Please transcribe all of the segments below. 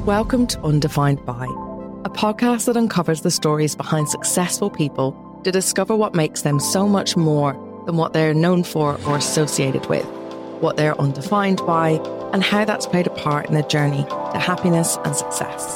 Welcome to Undefined By, a podcast that uncovers the stories behind successful people to discover what makes them so much more than what they're known for or associated with, what they're undefined by, and how that's played a part in their journey to happiness and success.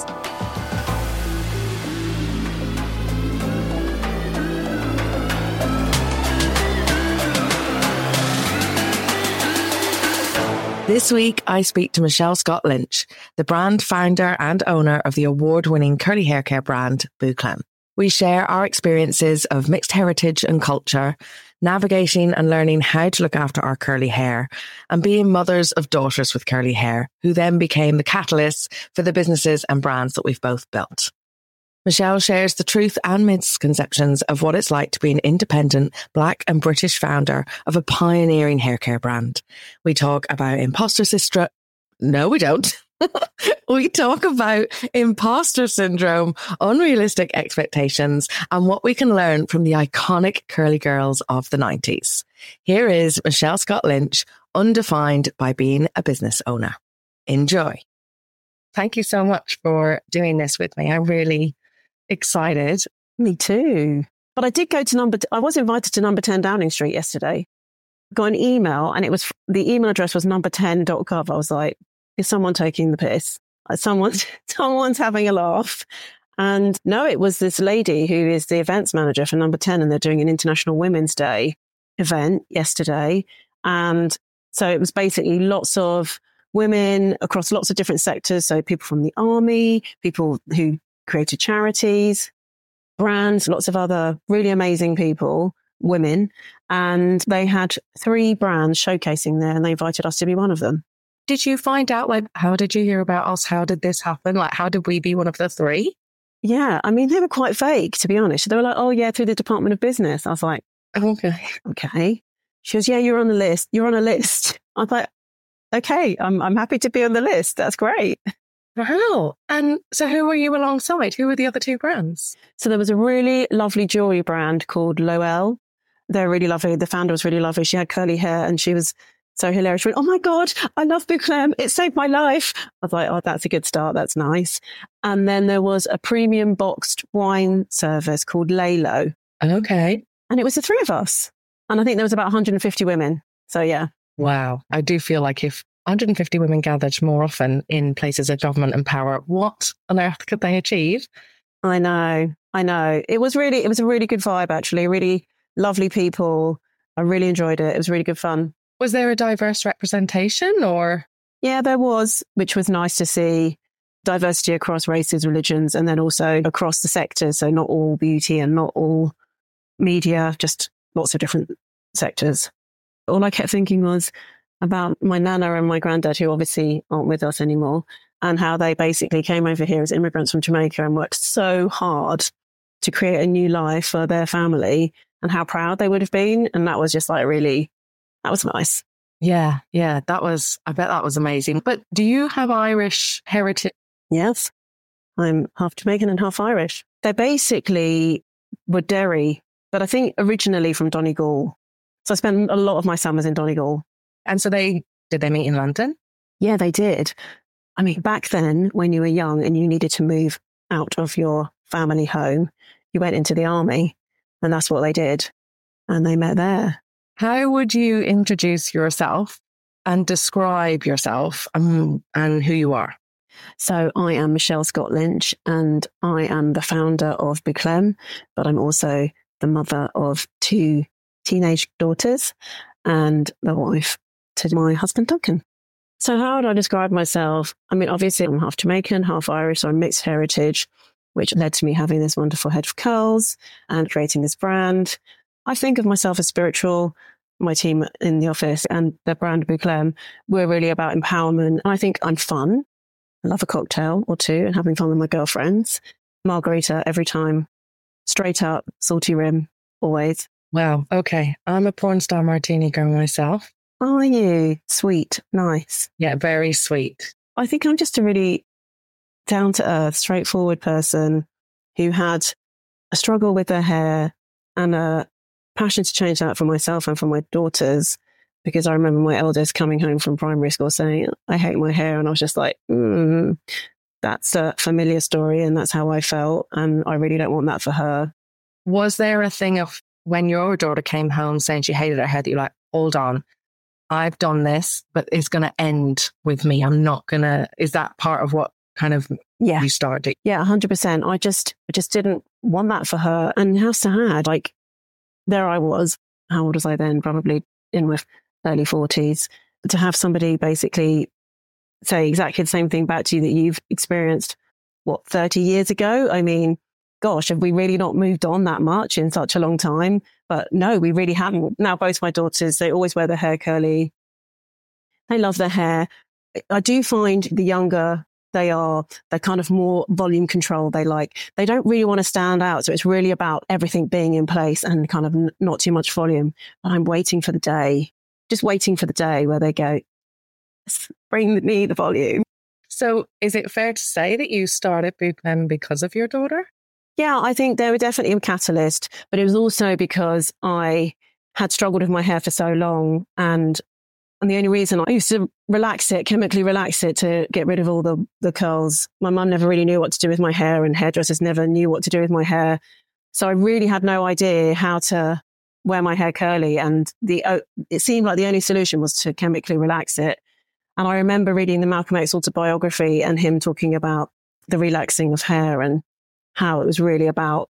This week, I speak to Michelle Scott-Lynch, the brand founder and owner of the award-winning curly hair care brand, Bouclem. We share our experiences of mixed heritage and culture, navigating and learning how to look after our curly hair, and being mothers of daughters with curly hair, who then became the catalysts for the businesses and brands that we've both built. Michelle shares the truth and misconceptions of what it's like to be an independent Black and British founder of a pioneering hair care brand. We talk about imposter syndrome. No, we don't. We talk about imposter syndrome, unrealistic expectations, and what we can learn from the iconic curly girls of the 90s. Here is Michelle Scott-Lynch, Undefined by Being a Business Owner. Enjoy. Thank you so much for doing this with me. I'm really excited. Me too. But I did go to I was invited to number 10 Downing Street yesterday. Got an email and the email address was number10.gov. I was like, is someone taking the piss? Someone's having a laugh. And no, it was this lady who is the events manager for number 10, and they're doing an International Women's Day event yesterday. And so it was basically lots of women across lots of different sectors. So people from the army, people who created charities, brands, lots of other really amazing people, women. And they had 3 brands showcasing there, and they invited us to be one of them. Did you find out, how did you hear about us? How did this happen? How did we be one of the 3? Yeah, I mean, they were quite vague, to be honest. They were like, oh yeah, through the Department of Business. I was like, okay. She goes, yeah, you're on the list. You're on a list. I was like, okay, I'm happy to be on the list. That's great. Wow. And so who were you alongside? Who were the other 2 brands? So there was a really lovely jewelry brand called Loelle. They're really lovely. The founder was really lovely. She had curly hair and she was so hilarious. She went, oh my God, I love Bouclem. It saved my life. I was like, oh, that's a good start. That's nice. And then there was a premium boxed wine service called Lalo. Okay. And it was the 3 of us. And I think there was about 150 women. So yeah. Wow. I do feel like if 150 women gathered more often in places of government and power, what on earth could they achieve? I know. It was a really good vibe, actually. Really lovely people. I really enjoyed it. It was really good fun. Was there a diverse representation or? Yeah, there was, which was nice to see. Diversity across races, religions, and then also across the sectors. So not all beauty and not all media, just lots of different sectors. All I kept thinking was about my nana and my granddad, who obviously aren't with us anymore, and how they basically came over here as immigrants from Jamaica and worked so hard to create a new life for their family, and how proud they would have been. And that was just that was nice. Yeah. I bet that was amazing. But do you have Irish heritage? Yes. I'm half Jamaican and half Irish. They basically were Derry, but I think originally from Donegal. So I spent a lot of my summers in Donegal. And so did they meet in London? Yeah, they did. I mean, back then, when you were young and you needed to move out of your family home, you went into the army, and that's what they did. And they met there. How would you introduce yourself and describe yourself and who you are? So I am Michelle Scott-Lynch, and I am the founder of Bouclem, but I'm also the mother of 2 teenage daughters and the wife to my husband, Duncan. So how would I describe myself? I mean, obviously I'm half Jamaican, half Irish, so I'm mixed heritage, which led to me having this wonderful head of curls and creating this brand. I think of myself as spiritual. My team in the office and the brand Bouclem, we're really about empowerment. I think I'm fun. I love a cocktail or 2 and having fun with my girlfriends. Margarita every time. Straight up, salty rim, always. Wow. Okay. I'm a porn star martini girl myself. Are you? Sweet. Nice. Yeah, very sweet. I think I'm just a really down-to-earth, straightforward person who had a struggle with their hair and a passion to change that for myself and for my daughters, because I remember my eldest coming home from primary school saying, I hate my hair. And I was just like, that's a familiar story and that's how I felt. And I really don't want that for her. Was there a thing of when your daughter came home saying she hated her hair that you're like, hold on, I've done this, but it's going to end with me. I'm not going to, is that part of what kind of you started? Yeah, 100%. I just didn't want that for her. And how sad, like there I was. How old was I then? Probably in my early 40s. To have somebody basically say exactly the same thing back to you that you've experienced, 30 years ago? I mean, gosh, have we really not moved on that much in such a long time? But no, we really haven't. Now, both my daughters, they always wear their hair curly. They love their hair. I do find the younger they are, they're kind of more volume control. They don't really want to stand out. So it's really about everything being in place and kind of not too much volume. And I'm waiting for the day, just waiting for the day where they go, bring me the volume. So is it fair to say that you started Bouclem because of your daughter? Yeah, I think they were definitely a catalyst, but it was also because I had struggled with my hair for so long. And the only reason I used to chemically relax it to get rid of all the curls. My mum never really knew what to do with my hair and hairdressers never knew what to do with my hair. So I really had no idea how to wear my hair curly. And it seemed like the only solution was to chemically relax it. And I remember reading the Malcolm X autobiography and him talking about the relaxing of hair and how it was really about,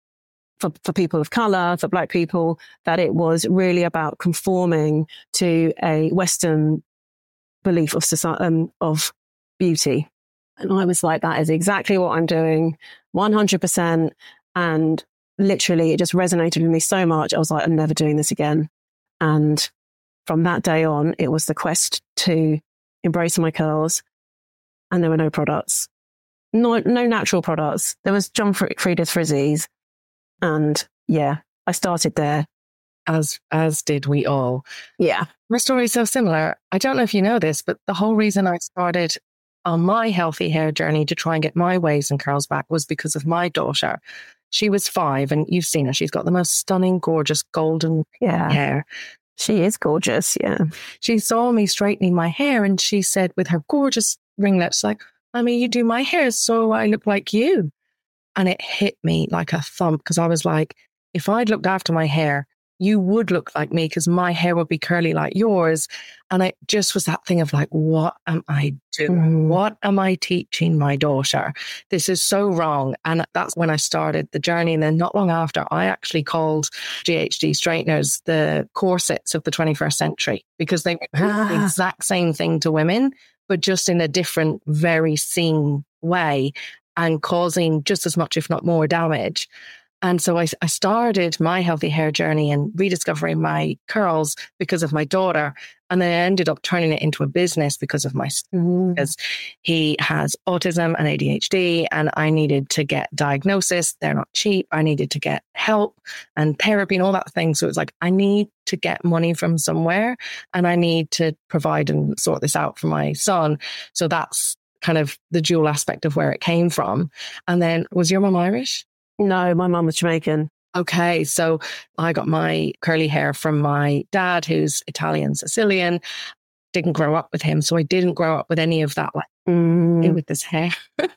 for people of colour, for Black people, that it was really about conforming to a Western belief of society, of beauty. And I was like, that is exactly what I'm doing, 100%. And literally, it just resonated with me so much. I was like, I'm never doing this again. And from that day on, it was the quest to embrace my curls. And there were no products, no natural products. There was John Frieda's Frizzies. And yeah, I started there. As did we all. Yeah. My story is so similar. I don't know if you know this, but the whole reason I started on my healthy hair journey to try and get my waves and curls back was because of my daughter. She was 5 and you've seen her. She's got the most stunning, gorgeous golden hair. She is gorgeous. Yeah. She saw me straightening my hair and she said with her gorgeous ringlets, like, Mommy, you do my hair so I look like you. And it hit me like a thump because I was like, if I'd looked after my hair, you would look like me because my hair would be curly like yours. And it just was that thing of like, what am I doing? What am I teaching my daughter? This is so wrong. And that's when I started the journey. And then not long after, I actually called GHD straighteners the corsets of the 21st century because they were the exact same thing to women, but just in a different, very seen way and causing just as much, if not more damage. And so I started my healthy hair journey and rediscovering my curls because of my daughter. And then I ended up turning it into a business because of my son, because he has autism and ADHD and I needed to get diagnosis. They're not cheap. I needed to get help and therapy and all that thing. So it's like, I need to get money from somewhere and I need to provide and sort this out for my son. So that's kind of the dual aspect of where it came from. And then, was your mum Irish? No, my mum was Jamaican. Okay, so I got my curly hair from my dad, who's Italian Sicilian. Didn't grow up with him, so I didn't grow up with any of that, like with this hair.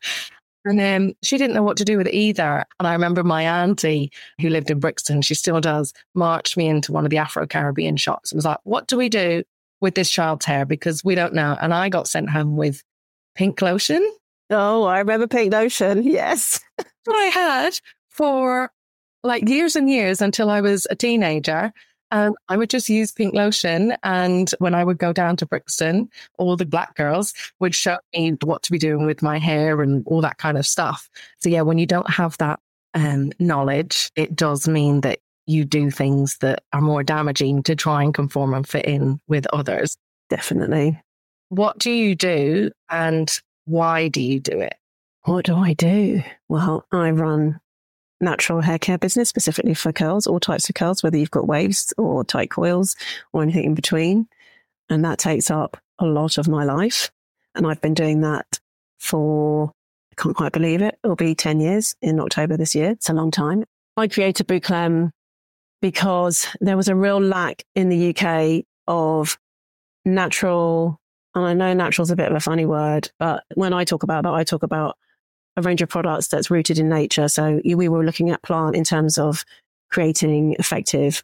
And she didn't know what to do with it either. And I remember my auntie, who lived in Brixton, she still does, marched me into one of the Afro-Caribbean shops and was like, what do we do with this child's hair? Because we don't know. And I got sent home with pink lotion. Oh, I remember pink lotion. Yes. What I had for like years and years until I was a teenager. And I would just use pink lotion. And when I would go down to Brixton, all the Black girls would show me what to be doing with my hair and all that kind of stuff. So yeah, when you don't have that knowledge, it does mean that you do things that are more damaging to try and conform and fit in with others. Definitely. What do you do and why do you do it? What do I do? Well, I run natural hair care business specifically for curls, all types of curls, whether you've got waves or tight coils or anything in between. And that takes up a lot of my life. And I've been doing that for, I can't quite believe it, it'll be 10 years in October this year. It's a long time. I created Bouclem because there was a real lack in the UK of natural And I know natural is a bit of a funny word, but when I talk about that, I talk about a range of products that's rooted in nature. So we were looking at plant in terms of creating effective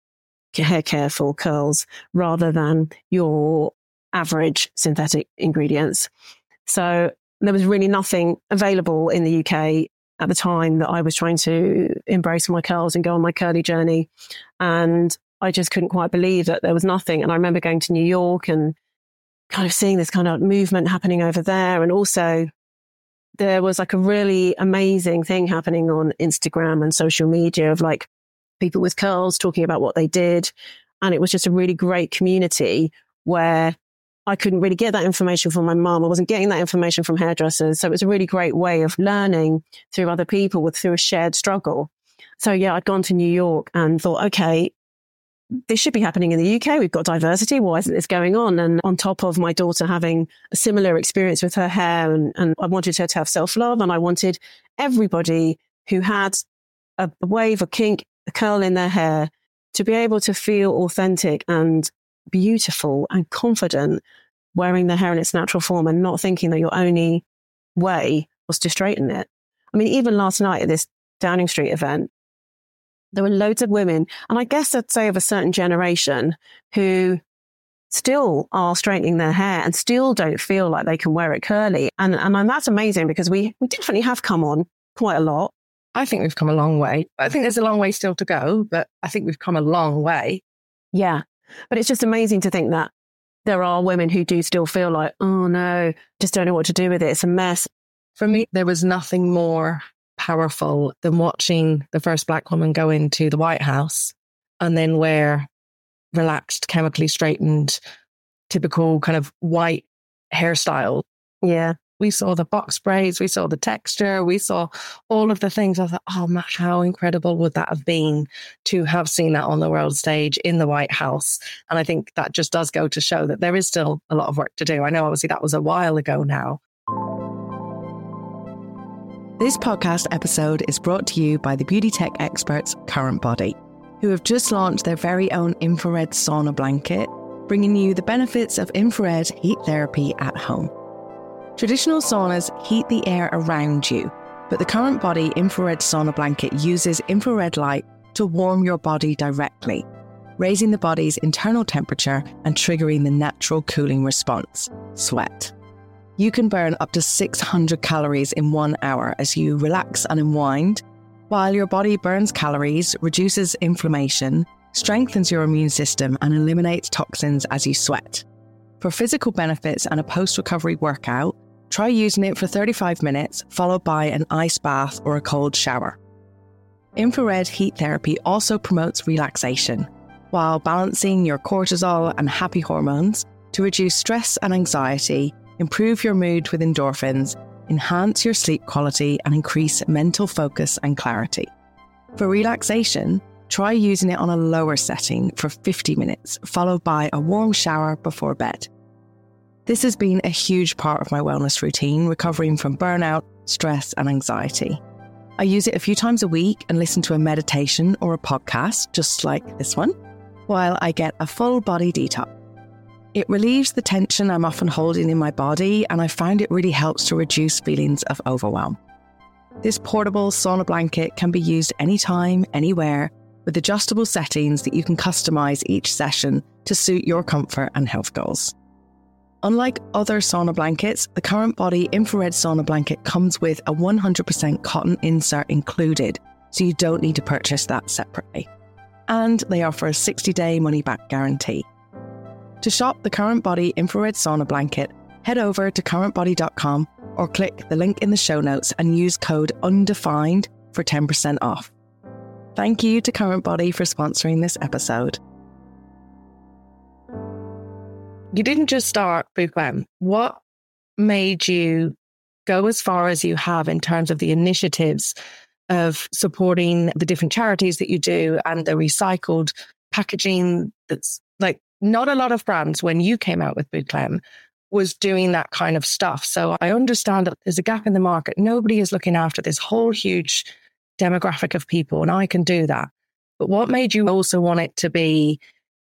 hair care for curls rather than your average synthetic ingredients. So there was really nothing available in the UK at the time that I was trying to embrace my curls and go on my curly journey. And I just couldn't quite believe that there was nothing. And I remember going to New York and kind of seeing this kind of movement happening over there. And also there was like a really amazing thing happening on Instagram and social media of like people with curls talking about what they did. And it was just a really great community where I couldn't really get that information from my mum. I wasn't getting that information from hairdressers. So it was a really great way of learning through other people through a shared struggle. So yeah, I'd gone to New York and thought, okay, this should be happening in the UK. We've got diversity. Why isn't this going on? And on top of my daughter having a similar experience with her hair, and I wanted her to have self-love, and I wanted everybody who had a wave, a kink, a curl in their hair to be able to feel authentic and beautiful and confident wearing their hair in its natural form and not thinking that your only way was to straighten it. I mean, even last night at this Downing Street event, there were loads of women, and I guess I'd say of a certain generation, who still are straightening their hair and still don't feel like they can wear it curly. And that's amazing because we definitely have come on quite a lot. I think we've come a long way. I think there's a long way still to go, but I think we've come a long way. Yeah. But it's just amazing to think that there are women who do still feel like, oh no, just don't know what to do with it. It's a mess. For me, there was nothing more powerful than watching the first Black woman go into the White House and then wear relaxed, chemically straightened, typical kind of white hairstyle. Yeah. We saw the box braids, we saw the texture, we saw all of the things. I thought, oh, how incredible would that have been to have seen that on the world stage in the White House? And I think that just does go to show that there is still a lot of work to do. I know obviously that was a while ago now. This podcast episode is brought to you by the beauty tech experts Current Body, who have just launched their very own infrared sauna blanket, bringing you the benefits of infrared heat therapy at home. Traditional saunas heat the air around you, but the Current Body infrared sauna blanket uses infrared light to warm your body directly, raising the body's internal temperature and triggering the natural cooling response, sweat. You can burn up to 600 calories in 1 hour as you relax and unwind, while your body burns calories, reduces inflammation, strengthens your immune system, and eliminates toxins as you sweat. For physical benefits and a post-recovery workout, try using it for 35 minutes, followed by an ice bath or a cold shower. Infrared heat therapy also promotes relaxation, while balancing your cortisol and happy hormones to reduce stress and anxiety, improve your mood with endorphins, enhance your sleep quality, and increase mental focus and clarity. For relaxation, try using it on a lower setting for 50 minutes, followed by a warm shower before bed. This has been a huge part of my wellness routine, recovering from burnout, stress, and anxiety. I use it a few times a week and listen to a meditation or a podcast, just like this one, while I get a full body detox. It relieves the tension I'm often holding in my body, and I found it really helps to reduce feelings of overwhelm. This portable sauna blanket can be used anytime, anywhere, with adjustable settings that you can customize each session to suit your comfort and health goals. Unlike other sauna blankets, the Current Body infrared sauna blanket comes with a 100% cotton insert included, so you don't need to purchase that separately. And they offer a 60-day money-back guarantee. To shop the Current Body infrared sauna blanket, head over to currentbody.com or click the link in the show notes and use code UNDEFINED for 10% off. Thank you to Current Body for sponsoring this episode. You didn't just start Bouclem. What made you go as far as you have in terms of the initiatives of supporting the different charities that you do and the recycled packaging? That's like not a lot of brands, when you came out with Bouclem, was doing that kind of stuff. So I understand that there's a gap in the market. Nobody is looking after this whole huge demographic of people, and I can do that. But what made you also want it to be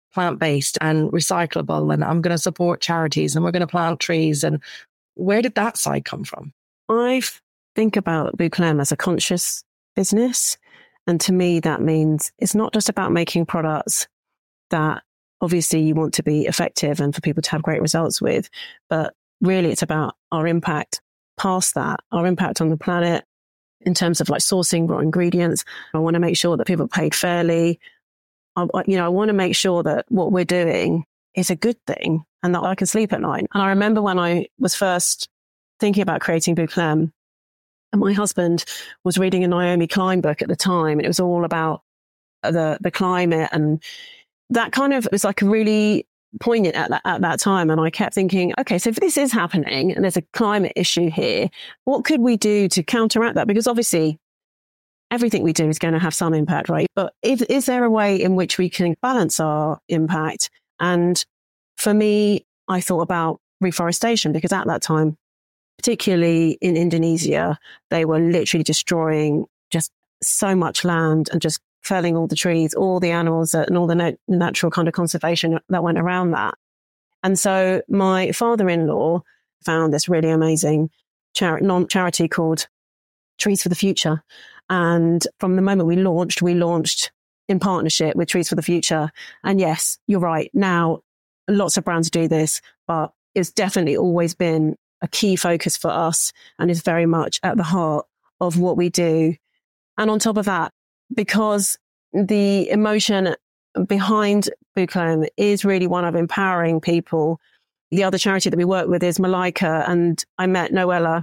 plant-based and recyclable, and I'm going to support charities and we're going to plant trees. And where did that side come from? I think about Bouclem as a conscious business. And to me, that means it's not just about making products that obviously you want to be effective and for people to have great results with, but really it's about our impact past that, our impact on the planet in terms of like sourcing raw ingredients. I want to make sure that people are paid fairly. I want to make sure that what we're doing is a good thing and that I can sleep at night. And I remember when I was first thinking about creating Bouclem, and my husband was reading a Naomi Klein book at the time, and it was all about the climate, and that kind of was like really poignant at that time. And I kept thinking, okay, so if this is happening and there's a climate issue here, what could we do to counteract that? Because obviously everything we do is going to have some impact, right? But is there a way in which we can balance our impact? And for me, I thought about reforestation, because at that time, particularly in Indonesia, they were literally destroying just so much land and just felling all the trees, all the animals and all the natural kind of conservation that went around that. And so my father-in-law found this really amazing charity called Trees for the Future. And from the moment we launched in partnership with Trees for the Future. And yes, you're right. Now, lots of brands do this, but it's definitely always been a key focus for us and is very much at the heart of what we do. And on top of that, because the emotion behind Bouclem is really one of empowering people. The other charity that we work with is Malika, and I met Noella,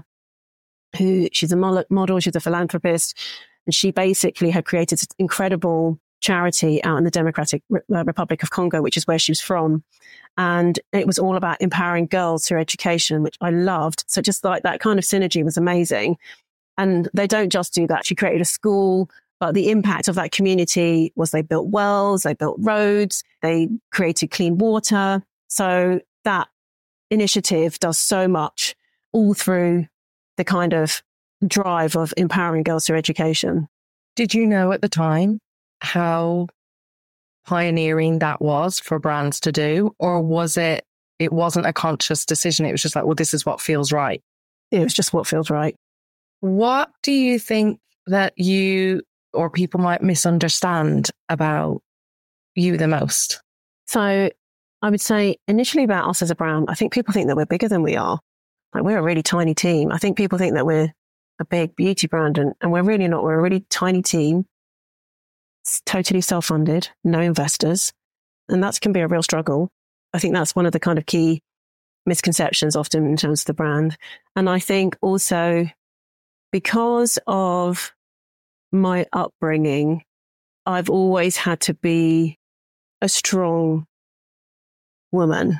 who she's a model, she's a philanthropist, and she basically had created this incredible charity out in the Democratic Republic of Congo, which is where she was from. And it was all about empowering girls through education, which I loved. So just like that kind of synergy was amazing. And they don't just do that. She created a school, but the impact of that community was they built wells, they built roads, they created clean water. So that initiative does so much all through the kind of drive of empowering girls through education. Did you know at the time how pioneering that was for brands to do? Or was it wasn't a conscious decision? It was just like, well, this is what feels right. It was just what feels right. What do you think that you or people might misunderstand about you the most? So I would say initially about us as a brand, I think people think that we're bigger than we are. Like, we're a really tiny team. I think people think that we're a big beauty brand, and we're really not. We're a really tiny team. It's totally self-funded, no investors. And that can be a real struggle. I think that's one of the kind of key misconceptions often in terms of the brand. And I think also because of my upbringing, I've always had to be a strong woman.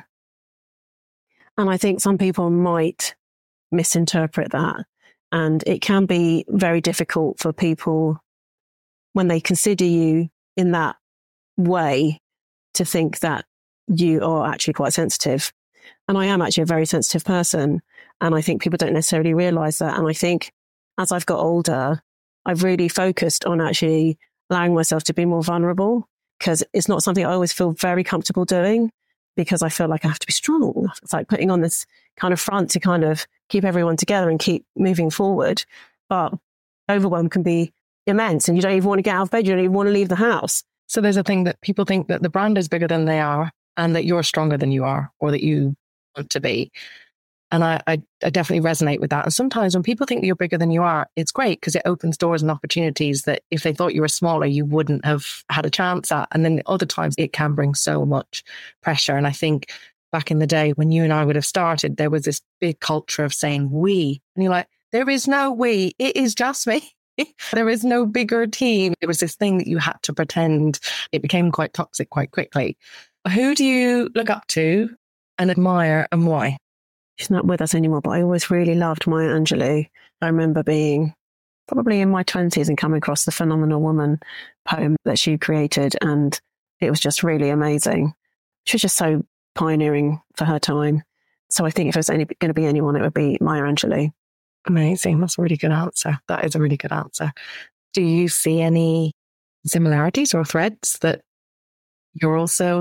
And I think some people might misinterpret that. And it can be very difficult for people when they consider you in that way to think that you are actually quite sensitive. And I am actually a very sensitive person. And I think people don't necessarily realize that. And I think as I've got older, I've really focused on actually allowing myself to be more vulnerable, because it's not something I always feel very comfortable doing, because I feel like I have to be strong. It's like putting on this kind of front to kind of keep everyone together and keep moving forward. But overwhelm can be immense, and you don't even want to get out of bed. You don't even want to leave the house. So there's a thing that people think that the brand is bigger than they are and that you're stronger than you are, or that you want to be. And I definitely resonate with that. And sometimes when people think that you're bigger than you are, it's great because it opens doors and opportunities that if they thought you were smaller, you wouldn't have had a chance at. And then other times it can bring so much pressure. And I think back in the day when you and I would have started, there was this big culture of saying we. And you're like, there is no we, it is just me. There is no bigger team. It was this thing that you had to pretend. It became quite toxic quite quickly. Who do you look up to and admire, and why? She's not with us anymore, but I always really loved Maya Angelou. I remember being probably in my 20s and coming across the Phenomenal Woman poem that she created, and it was just really amazing. She was just so pioneering for her time. So I think if there's going to be anyone, it would be Maya Angelou. Amazing. That's a really good answer. That is a really good answer. Do you see any similarities or threads that you're also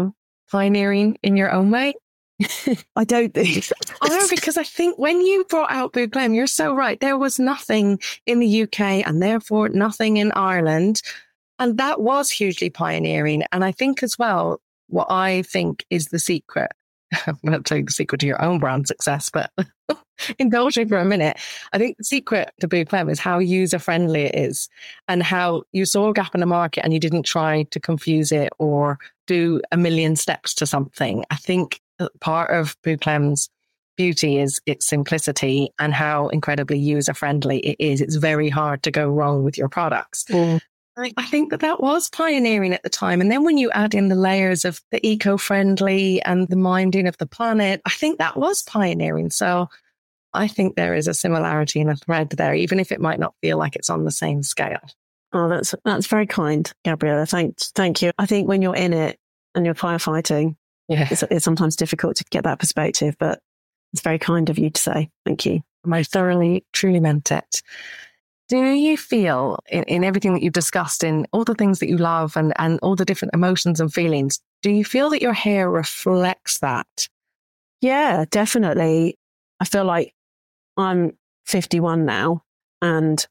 pioneering in your own way? I don't think. Oh, because I think when you brought out Bouclém, you're so right. There was nothing in the UK and therefore nothing in Ireland. And that was hugely pioneering. And I think as well, what I think is the secret, I'm going to tell you the secret to your own brand success, but indulge me for a minute. I think the secret to Bouclém is how user-friendly it is and how you saw a gap in the market and you didn't try to confuse it or do a million steps to something. I think part of Bouclém's beauty is its simplicity and how incredibly user-friendly it is. It's very hard to go wrong with your products. Mm. I think that was pioneering at the time. And then when you add in the layers of the eco-friendly and the minding of the planet, I think that was pioneering. So I think there is a similarity and a thread there, even if it might not feel like it's on the same scale. Oh, that's very kind, Gabriella. Thank you. I think when you're in it and you're firefighting, it's sometimes difficult to get that perspective, but it's very kind of you to say. Thank you. I thoroughly, truly meant it. Do you feel in everything that you've discussed, in all the things that you love and all the different emotions and feelings, do you feel that your hair reflects that? Yeah, definitely. I feel like I'm 51 now, and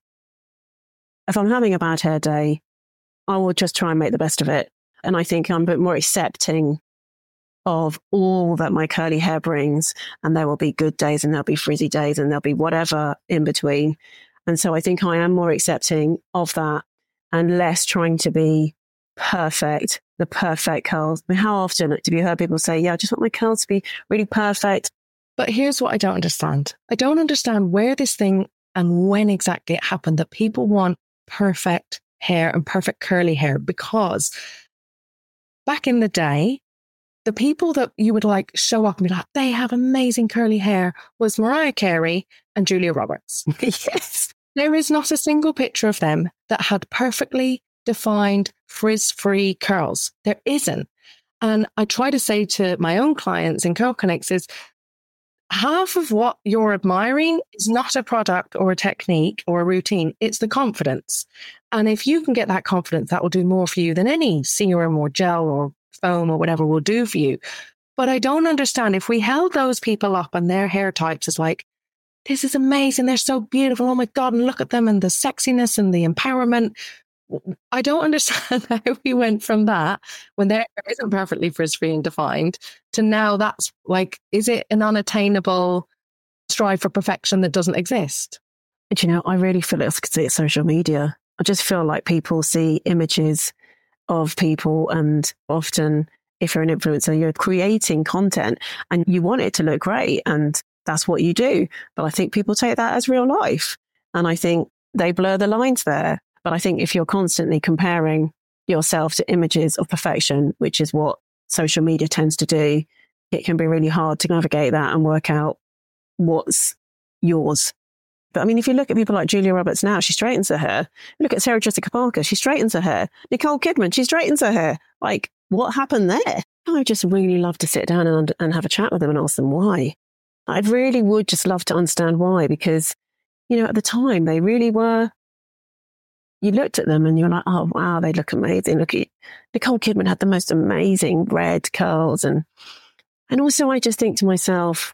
if I'm having a bad hair day, I will just try and make the best of it. And I think I'm a bit more accepting of all that my curly hair brings. And there will be good days and there'll be frizzy days and there'll be whatever in between. And so I think I am more accepting of that and less trying to be perfect, the perfect curls. I mean, how often have you heard people say, yeah, I just want my curls to be really perfect? But here's what I don't understand. I don't understand where this thing and when exactly it happened that people want perfect hair and perfect curly hair, because back in the day, the people that you would like show up and be like, they have amazing curly hair, was Mariah Carey and Julia Roberts. Yes. There is not a single picture of them that had perfectly defined frizz-free curls. There isn't. And I try to say to my own clients in Curl Connects is half of what you're admiring is not a product or a technique or a routine. It's the confidence. And if you can get that confidence, that will do more for you than any serum or gel or foam or whatever will do for you. But I don't understand if we held those people up and their hair types as like, this is amazing. They're so beautiful. Oh my God. And look at them and the sexiness and the empowerment. I don't understand how we went from that when their hair isn't perfectly frizz-free and defined to now that's like, is it an unattainable strive for perfection that doesn't exist? But I really feel it's because it's social media. I just feel like people see images of people, and often if you're an influencer, you're creating content and you want it to look great and that's what you do. But I think people take that as real life. And I think they blur the lines there. But I think if you're constantly comparing yourself to images of perfection, which is what social media tends to do, it can be really hard to navigate that and work out what's yours. But I mean, if you look at people like Julia Roberts now, she straightens her hair. Look at Sarah Jessica Parker, she straightens her hair. Nicole Kidman, she straightens her hair. Like, what happened there? I would just really love to sit down and have a chat with them and ask them why. I really would just love to understand why, because, at the time they really were. You looked at them and you're like, oh, wow, they look amazing. Look at Nicole Kidman had the most amazing red curls. And also I just think to myself,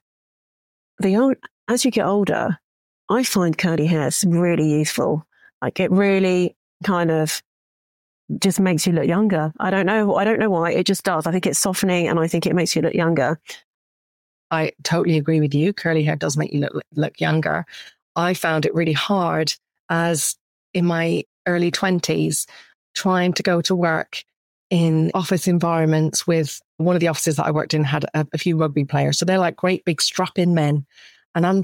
as you get older, I find curly hair really useful. Like it really kind of just makes you look younger. I don't know why. It just does. I think it's softening and I think it makes you look younger. I totally agree with you. Curly hair does make you look younger. I found it really hard as in my early 20s, trying to go to work in office environments with one of the offices that I worked in had a few rugby players. So they're like great big strap-in men. And I'm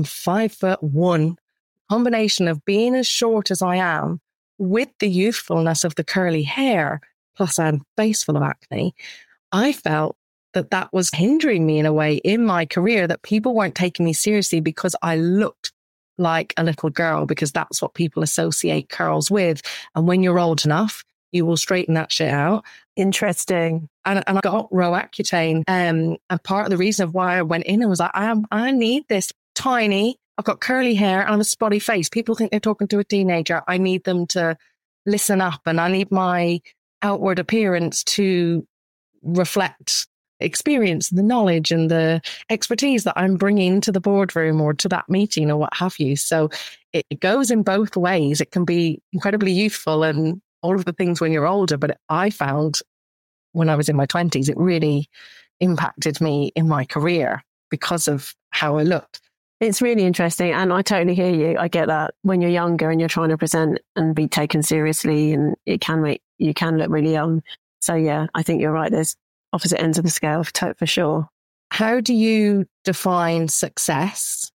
5'1", combination of being as short as I am with the youthfulness of the curly hair, plus I had a face full of acne. I felt that was hindering me in a way in my career, that people weren't taking me seriously because I looked like a little girl, because that's what people associate curls with. And when you're old enough, you will straighten that shit out. Interesting. And I got Roaccutane. And part of the reason of why I went in, I was like, I need this tiny, I've got curly hair and I have a spotty face. People think they're talking to a teenager. I need them to listen up and I need my outward appearance to reflect experience, the knowledge and the expertise that I'm bringing to the boardroom or to that meeting or what have you. So it goes in both ways. It can be incredibly useful and all of the things when you're older, but I found when I was in my 20s, it really impacted me in my career because of how I looked. It's really interesting. And I totally hear you. I get that when you're younger and you're trying to present and be taken seriously, and you can look really young. So yeah, I think you're right. There's opposite ends of the scale for sure. How do you define success?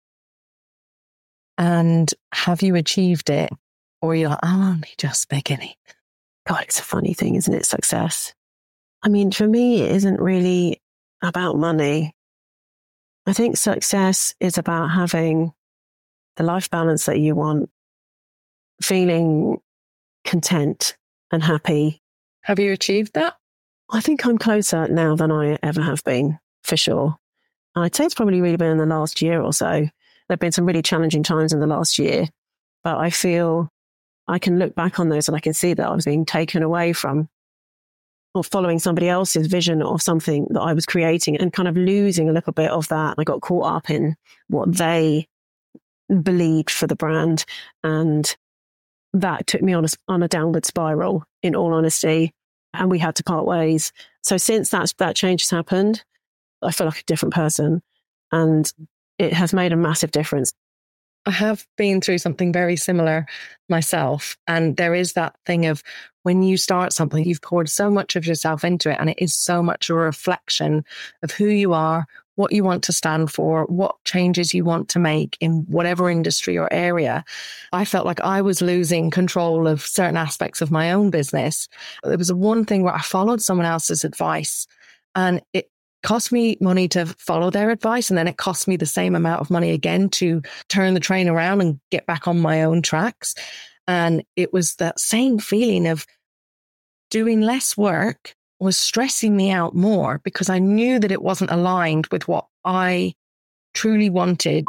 And have you achieved it? Or you're like, I'm only just beginning? God, it's a funny thing, isn't it? Success. I mean, for me, it isn't really about money. I think success is about having the life balance that you want, feeling content and happy. Have you achieved that? I think I'm closer now than I ever have been, for sure. And I'd say it's probably really been in the last year or so. There have been some really challenging times in the last year, but I feel I can look back on those and I can see that I was being taken away from or following somebody else's vision of something that I was creating and kind of losing a little bit of that. I got caught up in what they believed for the brand, and that took me on a downward spiral, in all honesty, and we had to part ways. So since that change has happened, I feel like a different person, and it has made a massive difference. I have been through something very similar myself. And there is that thing of when you start something, you've poured so much of yourself into it. And it is so much a reflection of who you are, what you want to stand for, what changes you want to make in whatever industry or area. I felt like I was losing control of certain aspects of my own business. There was one thing where I followed someone else's advice, and it cost me money to follow their advice. And then it cost me the same amount of money again to turn the train around and get back on my own tracks. And it was that same feeling of doing less work was stressing me out more because I knew that it wasn't aligned with what I truly wanted.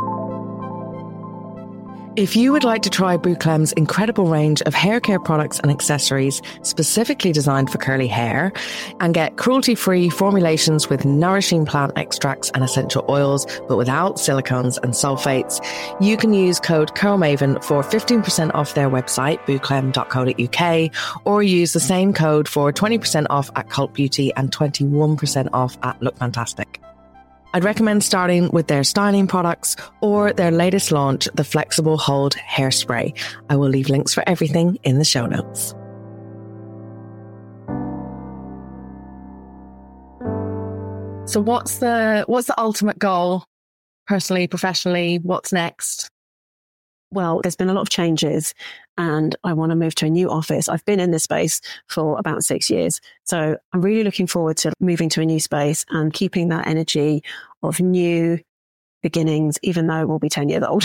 If you would like to try Bouclem's incredible range of hair care products and accessories specifically designed for curly hair and get cruelty-free formulations with nourishing plant extracts and essential oils, but without silicones and sulfates, you can use code CurlMaven for 15% off their website, bouclem.co.uk, or use the same code for 20% off at Cult Beauty and 21% off at Look Fantastic. I'd recommend starting with their styling products or their latest launch, the Flexible Hold Hairspray. I will leave links for everything in the show notes. So what's the ultimate goal, personally, professionally? What's next? Well, there's been a lot of changes and I want to move to a new office. I've been in this space for about 6 years. So I'm really looking forward to moving to a new space and keeping that energy of new beginnings, even though we'll be 10 years old.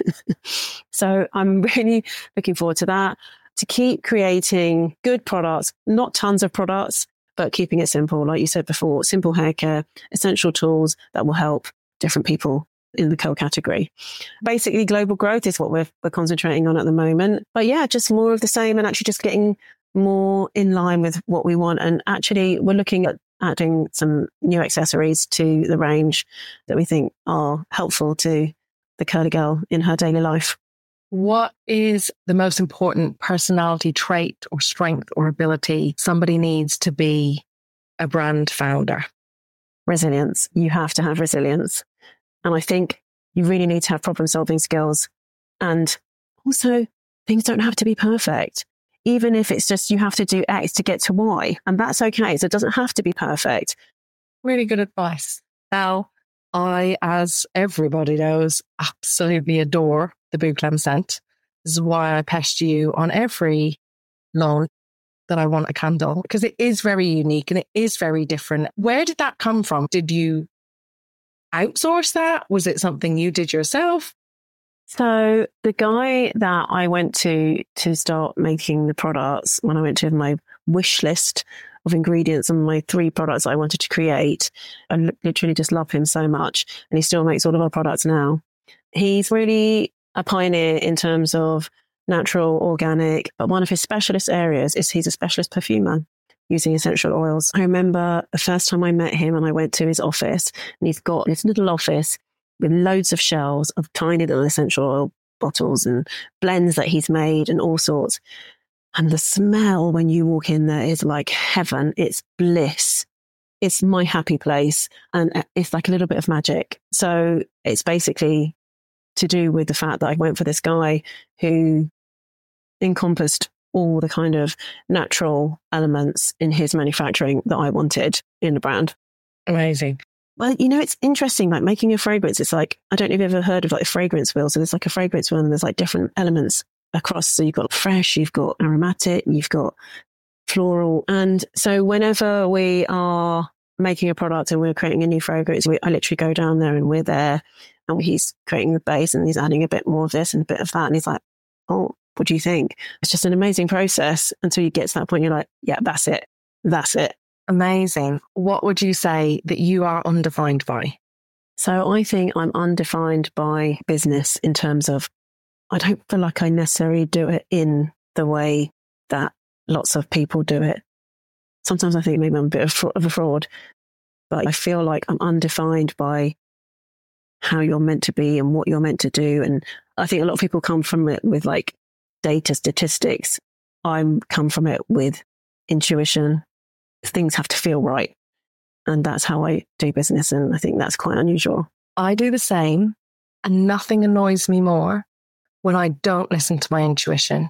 So I'm really looking forward to that, to keep creating good products, not tons of products, but keeping it simple. Like you said before, simple hair care, essential tools that will help different people in the curl category. Basically, global growth is what we're concentrating on at the moment. But yeah, just more of the same and actually just getting more in line with what we want. And actually, we're looking at adding some new accessories to the range that we think are helpful to the curly girl in her daily life. What is the most important personality trait or strength or ability somebody needs to be a brand founder? Resilience. You have to have resilience. And I think you really need to have problem-solving skills. And also, things don't have to be perfect. Even if it's just you have to do X to get to Y. And that's okay. So it doesn't have to be perfect. Really good advice. Now, I, as everybody knows, absolutely adore the Bouclem scent. This is why I pest you on every launch that I want a candle, because it is very unique and it is very different. Where did that come from? Did you outsource that? Was it something you did yourself? So the guy that I went to start making the products, when I went to my wish list of ingredients and my 3 products I wanted to create, I literally just love him so much. And he still makes all of our products now. He's really a pioneer in terms of natural, organic, but one of his specialist areas is he's a specialist perfumer. using essential oils. I remember the first time I met him and I went to his office, and he's got this little office with loads of shelves of tiny little essential oil bottles and blends that he's made and all sorts. And the smell when you walk in there is like heaven. It's bliss. It's my happy place. And it's like a little bit of magic. So it's basically to do with the fact that I went for this guy who encompassed all the kind of natural elements in his manufacturing that I wanted in the brand. Amazing. Well, you know, it's interesting, like making a fragrance. It's like, I don't know if you've ever heard of like a fragrance wheel. So there's like a fragrance wheel and there's like different elements across. So you've got fresh, you've got aromatic, you've got floral. And so whenever we are making a product and we're creating a new fragrance, I literally go down there and we're there and he's creating the base and he's adding a bit more of this and a bit of that. And he's like, oh, what do you think? It's just an amazing process until you get to that point. You're like, yeah, that's it. That's it. Amazing. What would you say that you are undefined by? So I think I'm undefined by business in terms of, I don't feel like I necessarily do it in the way that lots of people do it. Sometimes I think maybe I'm a bit of a fraud, but I feel like I'm undefined by how you're meant to be and what you're meant to do. And I think a lot of people come from it with like data statistics. I come from it with intuition. Things have to feel right. And that's how I do business. And I think that's quite unusual. I do the same. And nothing annoys me more when I don't listen to my intuition.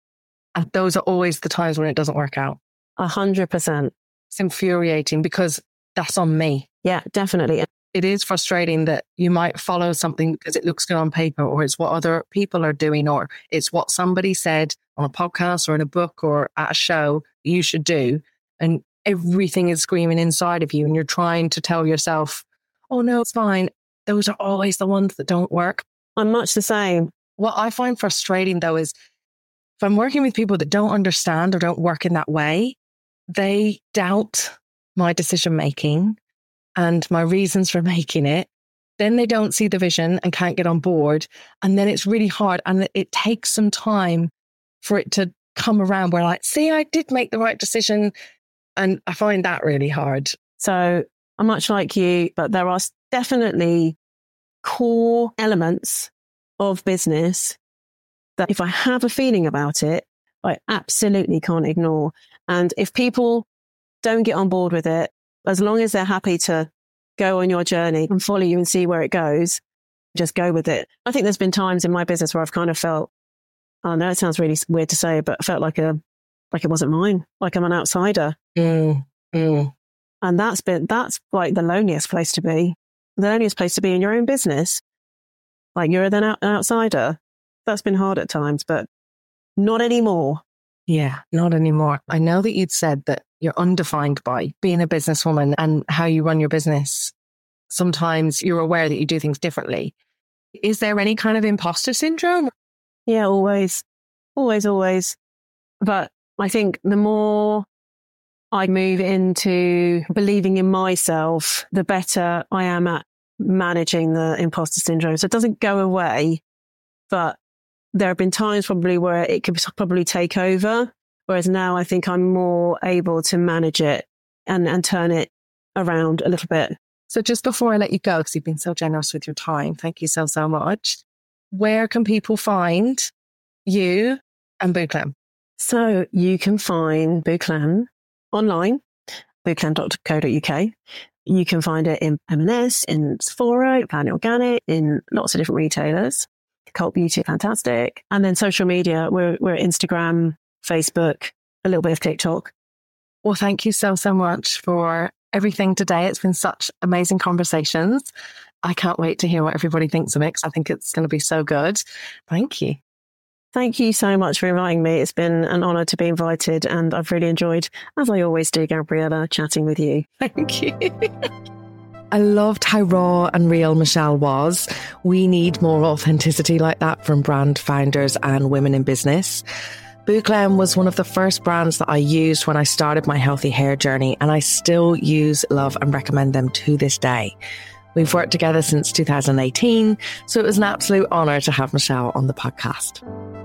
And those are always the times when it doesn't work out. 100%. It's infuriating because that's on me. Yeah, definitely. It is frustrating that you might follow something because it looks good on paper, or it's what other people are doing, or it's what somebody said on a podcast or in a book or at a show you should do. And everything is screaming inside of you and you're trying to tell yourself, oh no, it's fine. Those are always the ones that don't work. I'm much the same. What I find frustrating though is if I'm working with people that don't understand or don't work in that way, they doubt my decision making and my reasons for making it. Then they don't see the vision and can't get on board. And then it's really hard. And it takes some time for it to come around where like, see, I did make the right decision. And I find that really hard. So I'm much like you, but there are definitely core elements of business that if I have a feeling about it, I absolutely can't ignore. And if people don't get on board with it, as long as they're happy to go on your journey and follow you and see where it goes, just go with it. I think there's been times in my business where I've kind of felt, I know it sounds really weird to say, but I felt like it wasn't mine, like I'm an outsider. And that's like the loneliest place to be. The loneliest place to be in your own business. Like you're an outsider. That's been hard at times, but not anymore. Yeah, not anymore. I know that you'd said that you're undefined by being a businesswoman and how you run your business. Sometimes you're aware that you do things differently. Is there any kind of imposter syndrome? Yeah, always. Always. But I think the more I move into believing in myself, the better I am at managing the imposter syndrome. So it doesn't go away, but there have been times probably where it could probably take over. Whereas now I think I'm more able to manage it and turn it around a little bit. So just before I let you go, because you've been so generous with your time, thank you so much. Where can people find you and Bouclem? So you can find Bouclem online, bouclem.co.uk. You can find it in M&S, in Sephora, Planet Organic, in lots of different retailers. Cult Beauty, fantastic. And then social media, we're Instagram, Facebook, a little bit of TikTok. Well, thank you so much for everything today. It's been such amazing conversations. I can't wait to hear what everybody thinks of it because I think it's going to be so good. Thank you. Thank you so much for inviting me. It's been an honour to be invited and I've really enjoyed, as I always do, Gabriella, chatting with you. Thank you. I loved how raw and real Michelle was. We need more authenticity like that from brand founders and women in business. Bouclem was one of the first brands that I used when I started my healthy hair journey, and I still use, love and recommend them to this day. We've worked together since 2018, so it was an absolute honour to have Michelle on the podcast.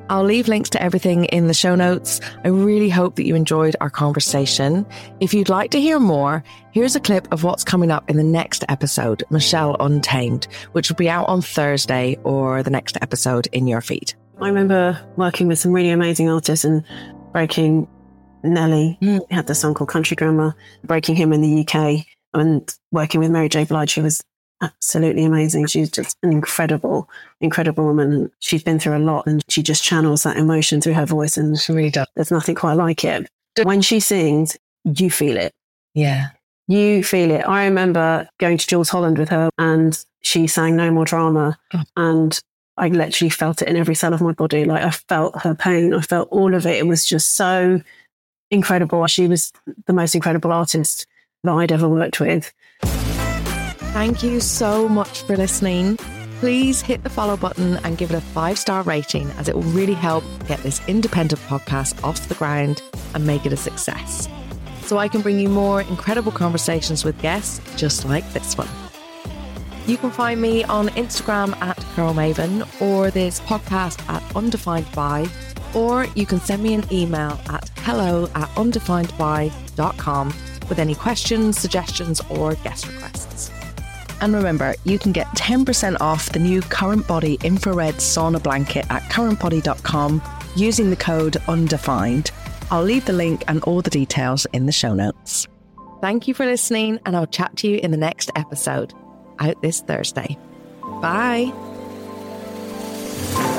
I'll leave links to everything in the show notes. I really hope that you enjoyed our conversation. If you'd like to hear more, here's a clip of what's coming up in the next episode, Michelle Untamed, which will be out on Thursday or the next episode in your feed. I remember working with some really amazing artists and breaking Nelly. We had the song called Country Grammar, breaking him in the UK, and working with Mary J. Blige. She was absolutely amazing. She's just an incredible woman. She's been through a lot and she just channels that emotion through her voice, and She really does. there's nothing quite like it. When she sings, you feel it. Yeah. You feel it. I remember going to Jules Holland with her and she sang No More Drama, and I literally felt it in every cell of my body. Like, I felt her pain. I felt all of it. It was just so incredible. She was the most incredible artist that I'd ever worked with. Thank you so much for listening. Please hit the follow button and give it a 5-star rating, as it will really help get this independent podcast off the ground and make it a success, so I can bring you more incredible conversations with guests just like this one. You can find me on Instagram at Carol Maven, or this podcast at Undefined By, or you can send me an email at hello@undefinedby.com with any questions, suggestions, or guest requests. And remember, you can get 10% off the new Current Body infrared sauna blanket at currentbody.com using the code UNDEFINED. I'll leave the link and all the details in the show notes. Thank you for listening, and I'll chat to you in the next episode, out this Thursday. Bye.